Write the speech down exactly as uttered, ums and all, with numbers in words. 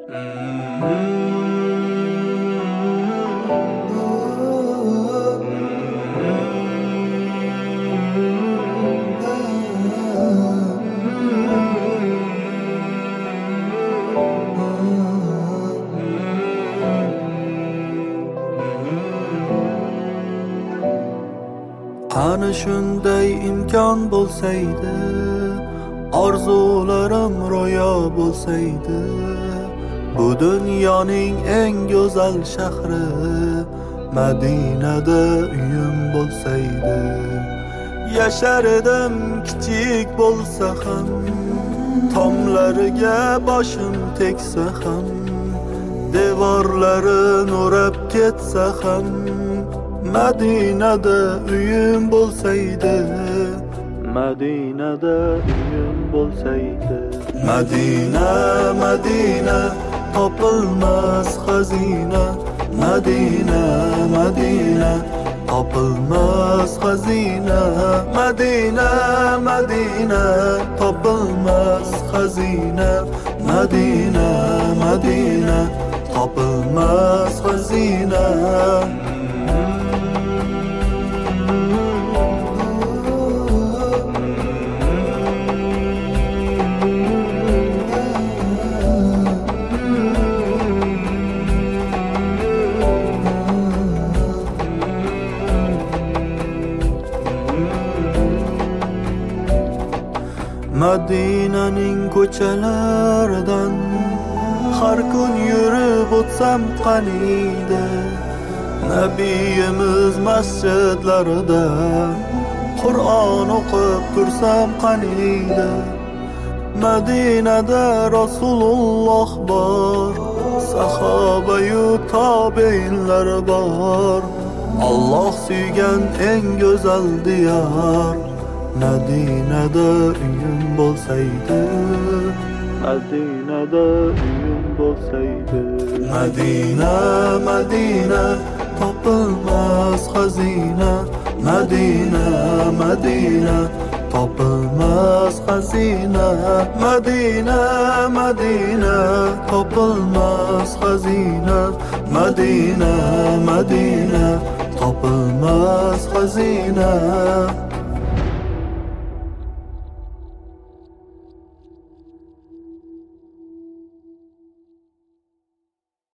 Ana shunday imkon bo'lsaydi, orzularim ro'yo bo'lsaydi, bu dunyoning eng go'zal shahri Madinada uyim bo'lsaydi. Yashardim kichik bo'lsa ham, tomlariga boshim tegsa ham, devorlarin o'rab ketsa ham, Madinada uyim bo'lsaydi, Madinada uyim bo'lsaydi. Madina, Madina, topilmas xazina, Madina, Madina, topilmas xazina, Madina, Madina, topilmas xazina, Madina, Madina, topilmas xazina. Madinaning ko'chalaridan har kun yurib o'tsam qaniydi, Nabiyimiz masjidlarida Qur'on o'qib tursam qaniydi. Madinada Rasululloh bor, sahoba-yu tobiinlar bor, Alloh suygan eng go'zal diyor. Madinada uyim bo'lsaydi, Madinada uyim bo'lsaydi. Madina, Madina, topilmas xazina, Madina, Madina, topilmas xazina, Madina, Madina, topilmas xazina, Madina, Madina, topilmas xazina.